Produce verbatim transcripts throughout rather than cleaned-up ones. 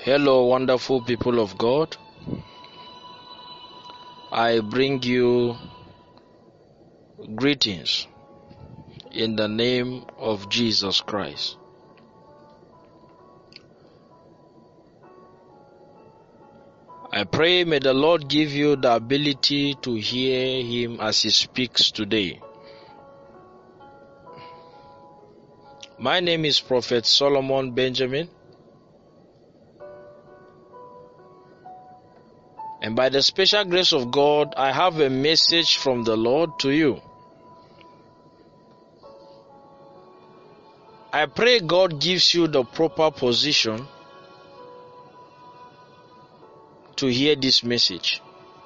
Hello, wonderful people of God. I bring you greetings in the name of Jesus Christ. I pray may the Lord give you the ability to hear Him as He speaks today. My name is Prophet Solomon Benjamin, and by the special grace of God, I have a message from the Lord to you. I pray God gives you the proper position to hear this message.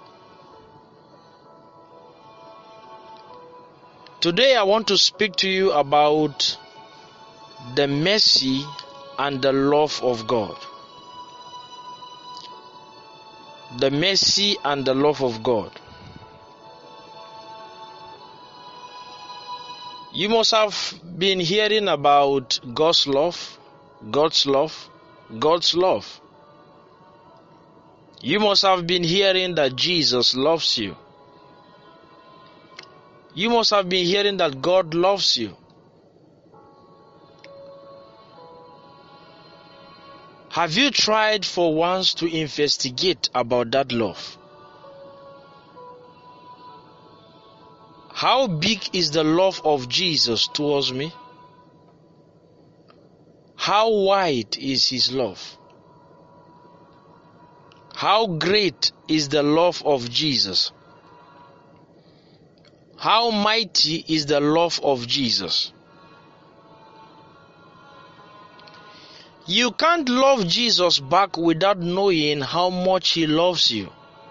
Today I want to speak to you about the mercy and the love of God. The mercy and the love of God. You must have been hearing about God's love, God's love, God's love. You must have been hearing that Jesus loves you. You must have been hearing that God loves you. Have you tried for once to investigate about that love? How big is the love of Jesus towards me? How wide is His love? How great is the love of Jesus? How mighty is the love of Jesus? You can't love Jesus back without knowing how much He loves you.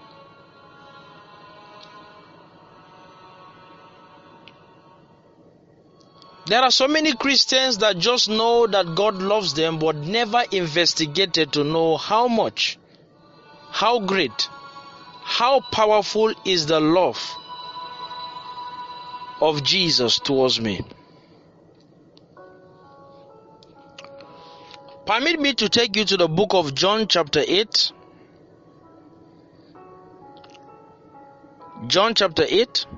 There are so many Christians that just know that God loves them but never investigated to know how much, how great, how powerful is the love of Jesus towards me. Permit me to take you to the book of John chapter eight. John chapter eight.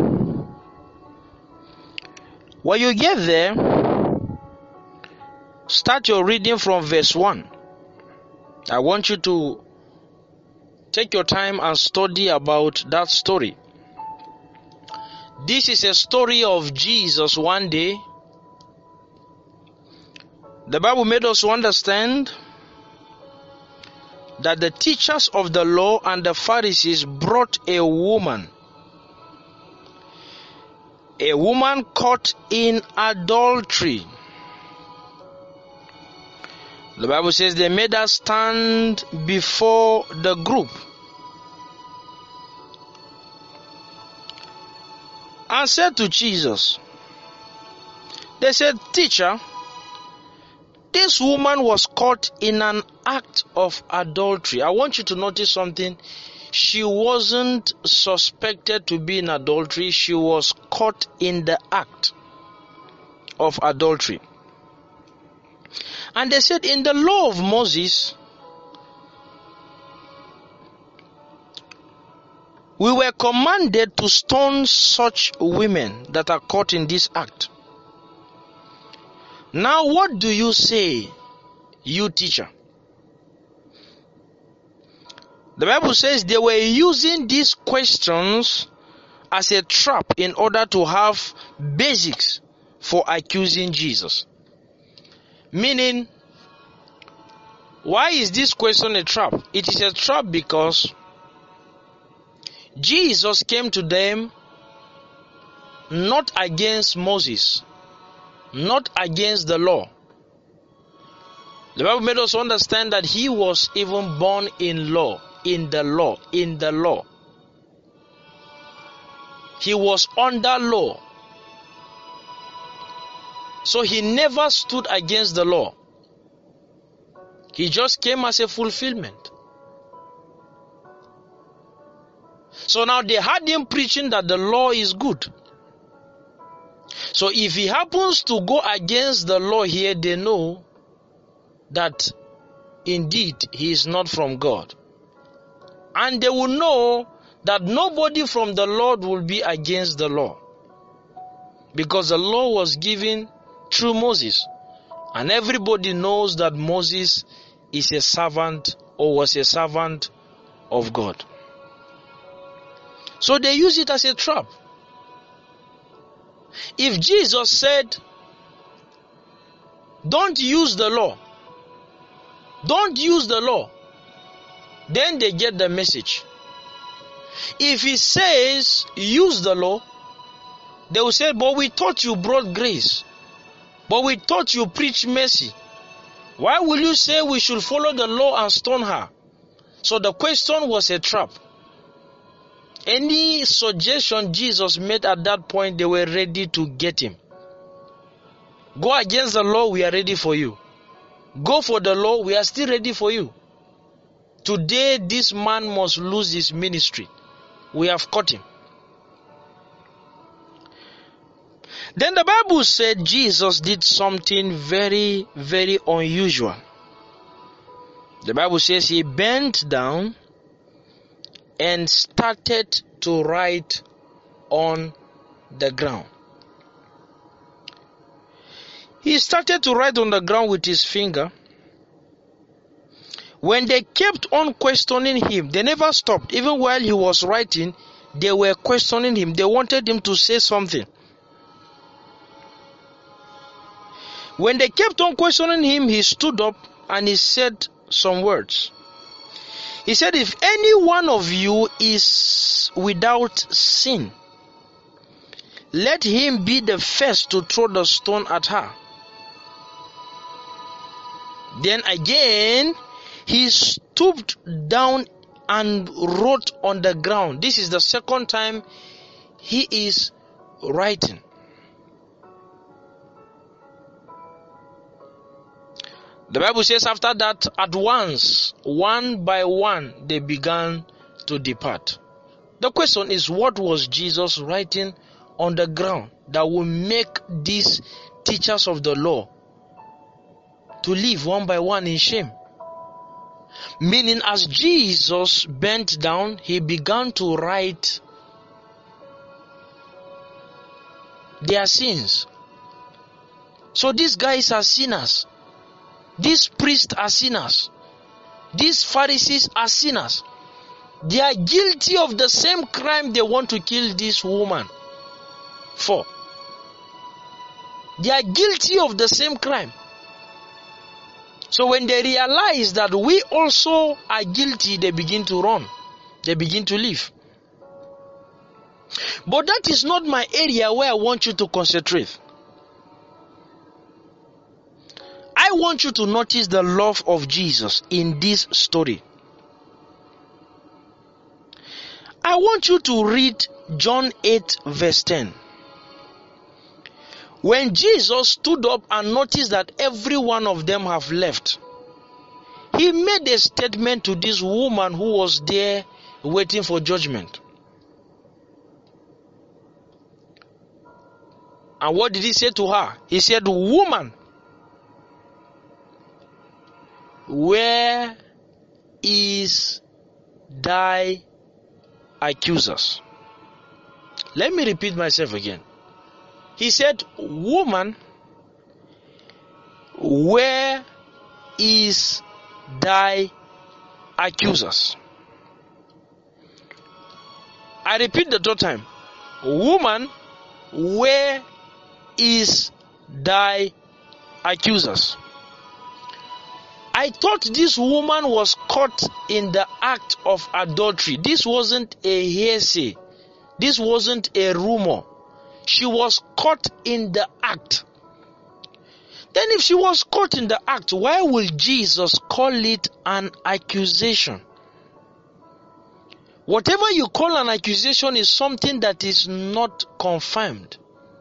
When you get there, start your reading from verse one. I want you to take your time and study about that story. This is a story of Jesus one day. The Bible made us to understand that the teachers of the law and the Pharisees brought a woman, a woman caught in adultery. The Bible says they made her stand before the group and said to Jesus, they said, "Teacher, this woman was caught in an act of adultery." I want you to notice something. She wasn't suspected to be in adultery. She was caught in the act of adultery. And they said, in the law of Moses, we were commanded to stone such women that are caught in this act. Now, what do you say, you teacher? The Bible says they were using these questions as a trap in order to have basics for accusing Jesus. Meaning, why is this question a trap? It is a trap because Jesus came to them not against Moses, not against the law. The Bible made us understand that He was even born in law, in the law, in the law. He was under law. So He never stood against the law. He just came as a fulfillment. So now they had Him preaching that the law is good. So if He happens to go against the law here, they know that indeed he is not from God. And they will know that nobody from the Lord will be against the law, because the law was given through Moses, and everybody knows that Moses is a servant or was a servant of God. So they use it as a trap. If Jesus said, don't use the law, don't use the law, then they get the message. If he says, use the law, they will say, but we thought you brought grace. But we thought you preached mercy. Why will you say we should follow the law and stone her? So the question was a trap. Any suggestion Jesus made at that point, they were ready to get him. Go against the law, we are ready for you. Go for the law, we are still ready for you. Today, this man must lose his ministry. We have caught him. Then the Bible said Jesus did something very, very unusual. The Bible says he bent down and started to write on the ground. He started to write on the ground with his finger. When they kept on questioning him, they never stopped. Even while he was writing, they were questioning him. They wanted him to say something. When they kept on questioning him, he stood up and he said some words. He said, if any one of you is without sin, let him be the first to throw the stone at her. Then again, he stooped down and wrote on the ground. This is the second time he is writing. The Bible says after that, at once, one by one, they began to depart. The question is, what was Jesus writing on the ground that will make these teachers of the law to live one by one in shame? Meaning, as Jesus bent down, he began to write their sins. So these guys are sinners. These priests are sinners. These Pharisees are sinners. They are guilty of the same crime they want to kill this woman for. They are guilty of the same crime. So when they realize that we also are guilty, they begin to run. They begin to leave. But that is not my area where I want you to concentrate. I want you to notice the love of Jesus in this story. I want you to read John eight verse ten. When Jesus stood up and noticed that every one of them have left, he made a statement to this woman who was there waiting for judgment. And what did he say to her? He said, woman, where is thy accusers? Let me repeat myself again. He said, woman, where is thy accusers? I repeat the third time. Woman, where is thy accusers? I thought this woman was caught in the act of adultery. This wasn't a hearsay. This wasn't a rumor. She was caught in the act. Then if she was caught in the act, why will Jesus call it an accusation? Whatever you call an accusation is something that is not confirmed.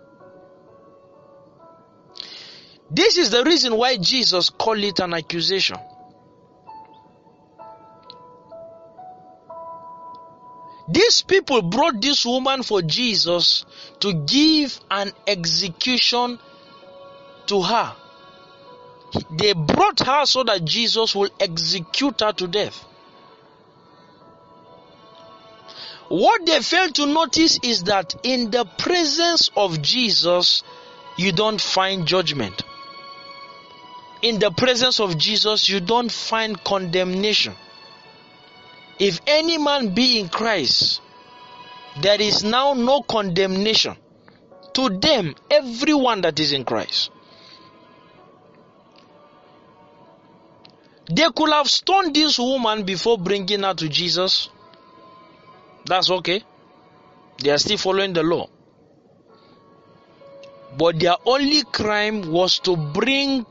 This is the reason why Jesus called it an accusation. These people brought this woman for Jesus to give an execution to her, They brought her so that Jesus will execute her to death. What they failed to notice is that in the presence of Jesus, you don't find judgment. In the presence of Jesus, you don't find condemnation. If any man be in Christ, there is now no condemnation to them, everyone that is in Christ. They could have stoned this woman before bringing her to Jesus. That's okay. They are still following the law. But their only crime was to bring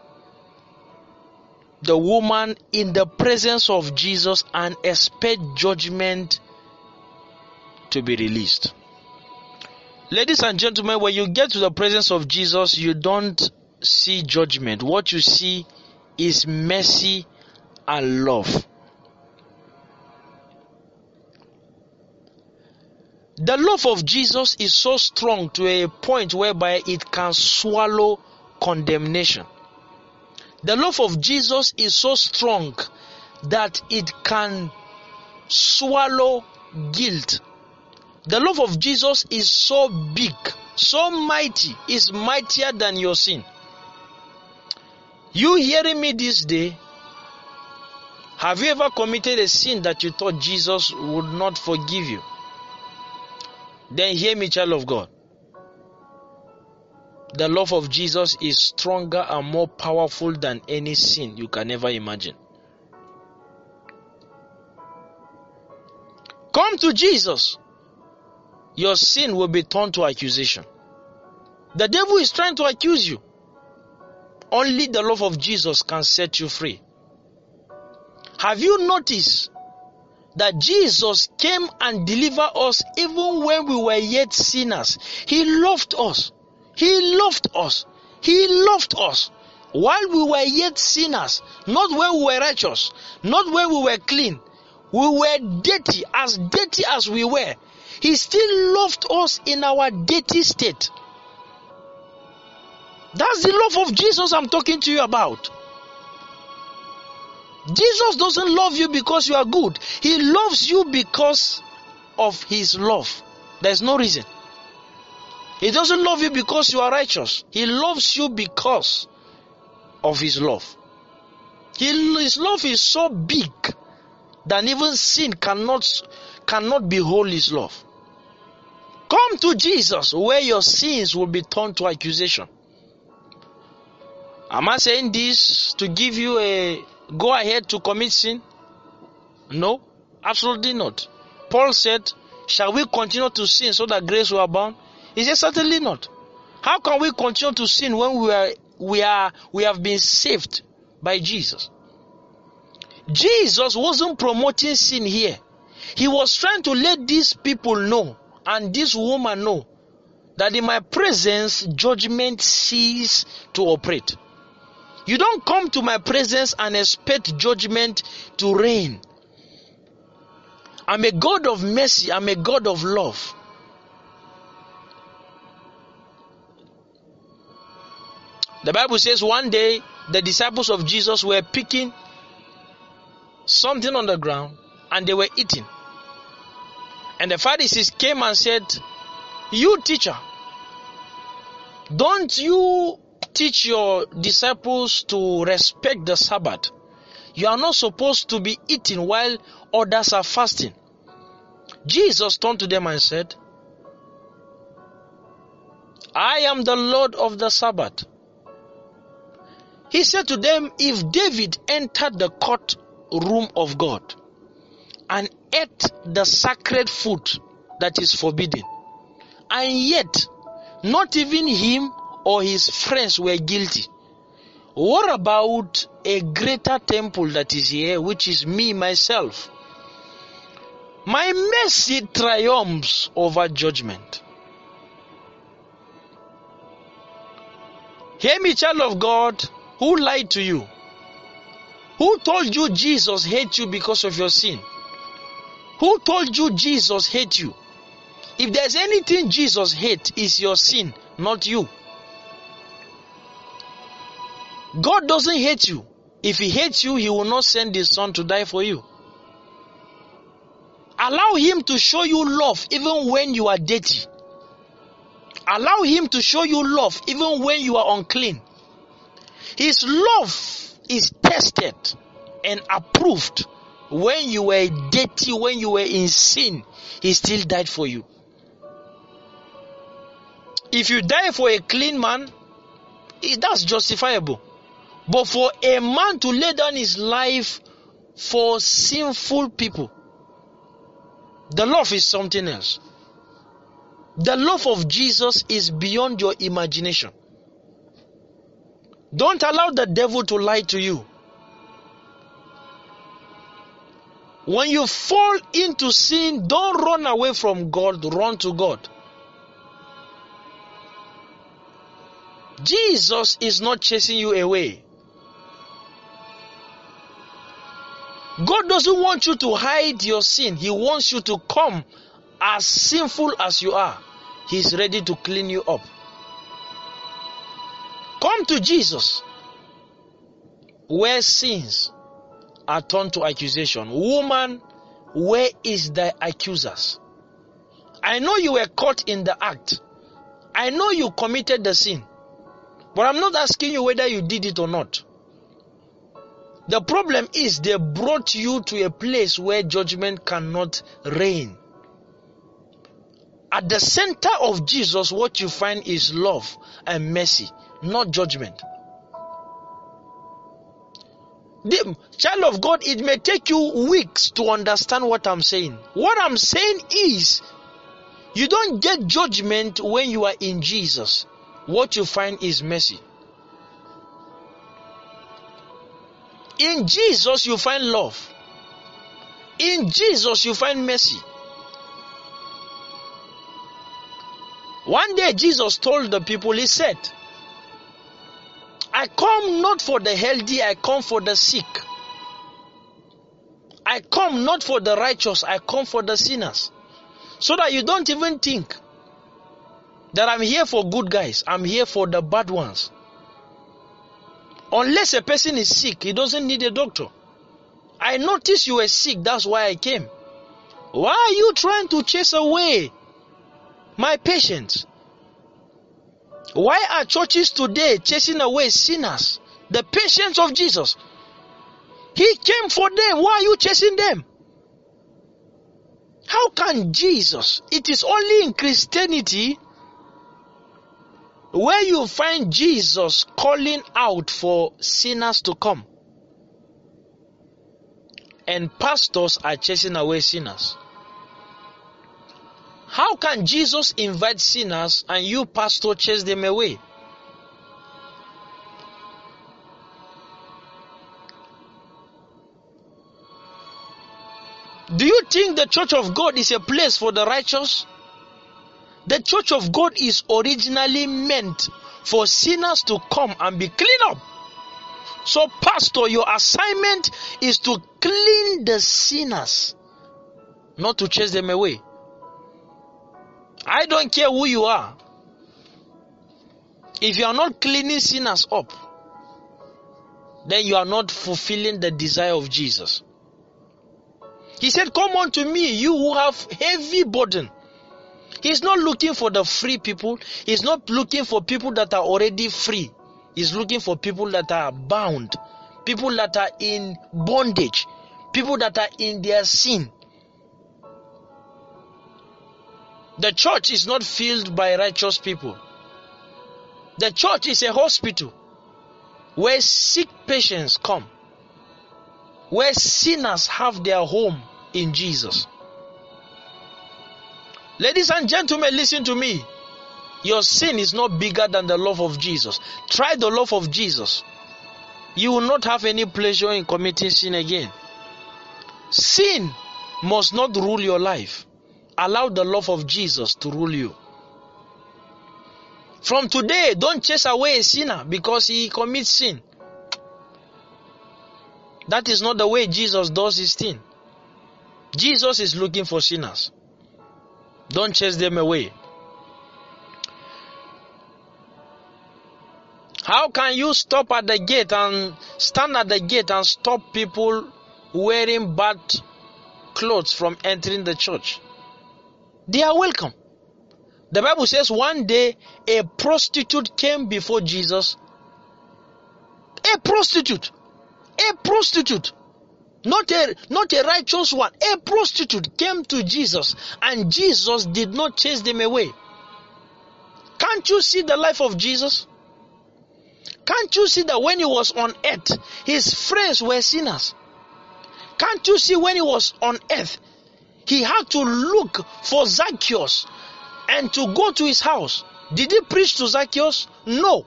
the woman in the presence of Jesus and expect judgment to be released. Ladies and gentlemen, when you get to the presence of Jesus, you don't see judgment. What you see is mercy and love. The love of Jesus is so strong to a point whereby it can swallow condemnation. The love of Jesus is so strong that it can swallow guilt. The love of Jesus is so big, so mighty, is mightier than your sin. You hearing me this day, have you ever committed a sin that you thought Jesus would not forgive you? Then hear me, child of God. The love of Jesus is stronger and more powerful than any sin you can ever imagine. Come to Jesus. Your sin will be turned to accusation. The devil is trying to accuse you. Only the love of Jesus can set you free. Have you noticed that Jesus came and delivered us even when we were yet sinners? He loved us. He loved us. He loved us while we were yet sinners, not when we were righteous, not when we were clean. We were dirty, as dirty as we were. He still loved us in our dirty state. That's the love of Jesus I'm talking to you about. Jesus doesn't love you because you are good. He loves you because of his love. There's no reason. He doesn't love you because you are righteous. He loves you because of his love. He, his love is so big that even sin cannot, cannot behold his love. Come to Jesus where your sins will be turned to accusation. Am I saying this to give you a go ahead to commit sin? No, absolutely not. Paul said, shall we continue to sin so that grace will abound? He said, certainly not. How can we continue to sin when we are we are we have been saved by Jesus? Jesus wasn't promoting sin here. He was trying to let these people know and this woman know that in my presence judgment ceases to operate. You don't come to my presence and expect judgment to reign. I'm a God of mercy. I'm a God of love. The Bible says one day the disciples of Jesus were picking something on the ground and they were eating. And the Pharisees came and said, you teacher, don't you teach your disciples to respect the Sabbath? You are not supposed to be eating while others are fasting. Jesus turned to them and said, I am the Lord of the Sabbath. He said to them, if David entered the courtroom of God and ate the sacred food that is forbidden, and yet not even him or his friends were guilty, what about a greater temple that is here, which is me, myself? My mercy triumphs over judgment. Hear me, child of God. Who lied to you? Who told you Jesus hates you because of your sin? Who told you Jesus hates you? If there's anything Jesus hates, it's your sin, not you. God doesn't hate you. If he hates you, he will not send his son to die for you. Allow him to show you love even when you are dirty. Allow him to show you love even when you are unclean. His love is tested and approved. When you were dirty, when you were in sin, he still died for you. If you die for a clean man, that's justifiable. But for a man to lay down his life for sinful people, the love is something else. The love of Jesus is beyond your imagination. Don't allow the devil to lie to you. When you fall into sin, don't run away from God, run to God. Jesus is not chasing you away. God doesn't want you to hide your sin. He wants you to come as sinful as you are. He's ready to clean you up. Come to Jesus, where sins are turned to accusation. Woman, where is the accusers? I know you were caught in the act. I know you committed the sin. But I'm not asking you whether you did it or not. The problem is they brought you to a place where judgment cannot reign. At the center of Jesus, what you find is love and mercy, not judgment. The child of God, it may take you weeks to understand what I'm saying. What I'm saying is, you don't get judgment when you are in Jesus. What you find is mercy. In Jesus, you find love. In Jesus, you find mercy. One day, Jesus told the people, he said, I come not for the healthy, I come for the sick. I come not for the righteous, I come for the sinners. So that you don't even think that I'm here for good guys, I'm here for the bad ones. Unless a person is sick, he doesn't need a doctor. I noticed you were sick, that's why I came. Why are you trying to chase away my patients? Why are churches today chasing away sinners, the patients of Jesus? He came for them. Why are you chasing them? How can Jesus? It is only in Christianity where you find Jesus calling out for sinners to come. And pastors are chasing away sinners. How can Jesus invite sinners and you, pastor, chase them away? Do you think the church of God is a place for the righteous? The church of God is originally meant for sinners to come and be cleaned up. So, pastor, your assignment is to clean the sinners, not to chase them away. I don't care who you are. If you are not cleaning sinners up, then you are not fulfilling the desire of Jesus. He said, come unto me, you who have heavy burden. He's not looking for the free people. He's not looking for people that are already free. He's looking for people that are bound. People that are in bondage. People that are in their sin. The church is not filled by righteous people. The church is a hospital where sick patients come, where sinners have their home in Jesus. Ladies and gentlemen, listen to me. Your sin is not bigger than the love of Jesus. Try the love of Jesus. You will not have any pleasure in committing sin again. Sin must not rule your life. Allow the love of Jesus to rule you. From today, don't chase away a sinner because he commits sin. That is not the way Jesus does his thing. Jesus is looking for sinners. Don't chase them away. How can you stop at the gate and stand at the gate and stop people wearing bad clothes from entering the church? They are welcome. The Bible says one day a prostitute came before Jesus. A prostitute. A prostitute. Not a, not a righteous one. A prostitute came to Jesus and Jesus did not chase them away. Can't you see the life of Jesus? Can't you see that when he was on earth, his friends were sinners? Can't you see when he was on earth, he had to look for Zacchaeus and to go to his house? Did he preach to Zacchaeus? No.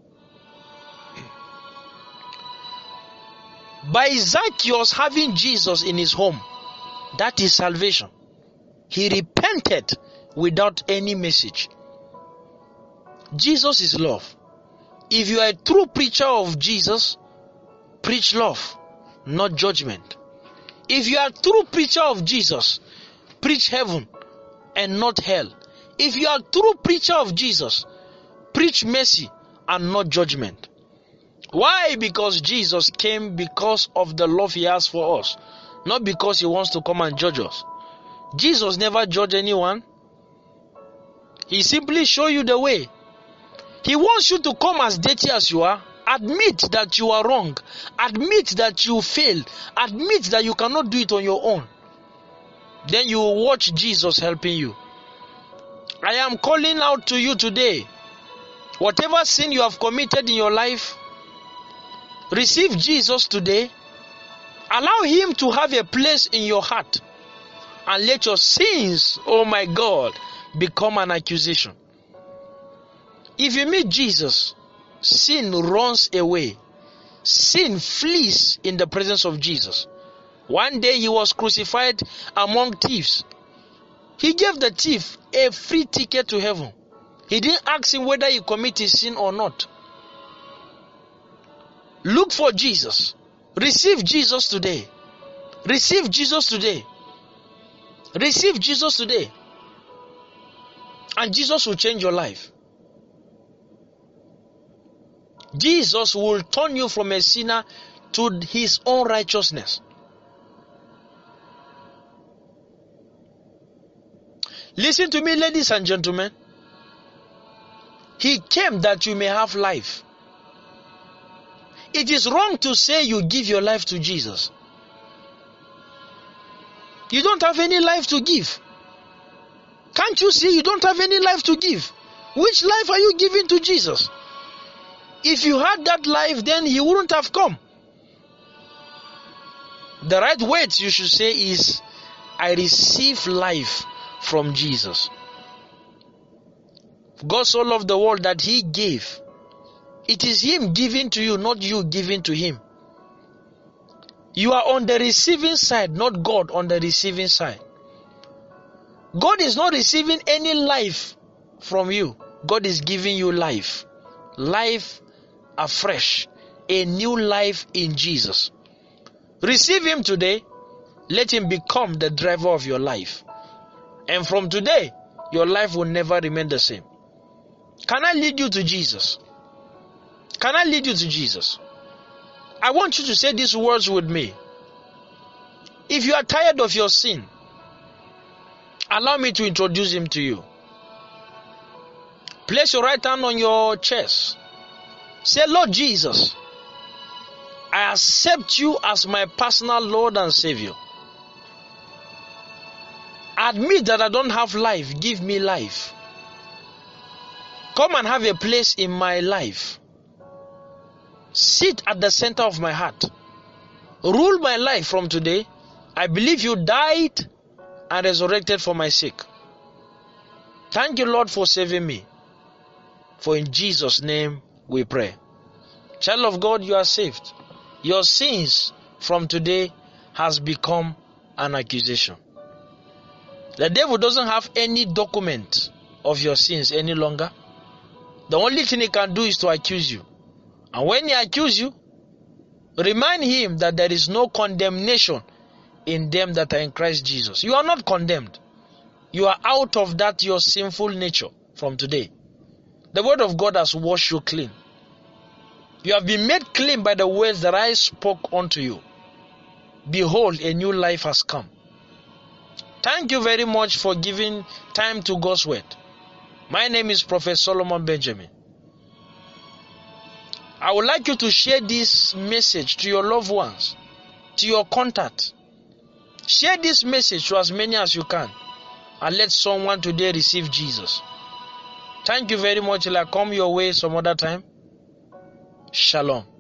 By Zacchaeus having Jesus in his home, that is salvation. He repented without any message. Jesus is love. If you are a true preacher of Jesus, preach love, not judgment. If you are a true preacher of Jesus, preach heaven and not hell. If you are a true preacher of Jesus, preach mercy and not judgment. Why? Because Jesus came because of the love he has for us, not because he wants to come and judge us. Jesus never judged anyone. He simply showed you the way. He wants you to come as dirty as you are. Admit that you are wrong. Admit that you failed. Admit that you cannot do it on your own. Then you will watch Jesus helping you. I am calling out to you today. Whatever sin you have committed in your life, receive Jesus today. Allow him to have a place in your heart. And let your sins, oh my God, become an accusation. If you meet Jesus, sin runs away. Sin flees in the presence of Jesus. One day he was crucified among thieves. He gave the thief a free ticket to heaven. He didn't ask him whether he committed sin or not. Look for Jesus. Receive Jesus today. Receive Jesus today. Receive Jesus today. And Jesus will change your life. Jesus will turn you from a sinner to his own righteousness. Listen to me, ladies and gentlemen. He came that you may have life. It is wrong to say you give your life to Jesus. You don't have any life to give. Can't you see you don't have any life to give? Which life are you giving to Jesus? If you had that life, then he wouldn't have come. The right words you should say is, I receive life from Jesus. God so loved the world that he gave. It is him giving to you, not you giving to him. You are on the receiving side, not God on the receiving side. God is not receiving any life from you. God is giving you life. Life afresh. A new life in Jesus. Receive him today. Let him become the driver of your life. And from today, your life will never remain the same. Can I lead you to Jesus? Can I lead you to Jesus? I want you to say these words with me. If you are tired of your sin, allow me to introduce him to you. Place your right hand on your chest. Say, Lord Jesus, I accept you as my personal Lord and Savior. Admit that I don't have life. Give me life. Come and have a place in my life. Sit at the center of my heart. Rule my life from today. I believe you died and resurrected for my sake. Thank you, Lord, for saving me. For in Jesus' name we pray. Child of God, you are saved. Your sins from today has become an accusation. The devil doesn't have any document of your sins any longer. The only thing he can do is to accuse you. And when he accuses you, remind him that there is no condemnation in them that are in Christ Jesus. You are not condemned. You are out of that your sinful nature from today. The word of God has washed you clean. You have been made clean by the words that I spoke unto you. Behold, a new life has come. Thank you very much for giving time to God's word. My name is Prophet Solomon Benjamin. I would like you to share this message to your loved ones, to your contact. Share this message to as many as you can, and let someone today receive Jesus. Thank you very much. Till I come your way some other time. Shalom.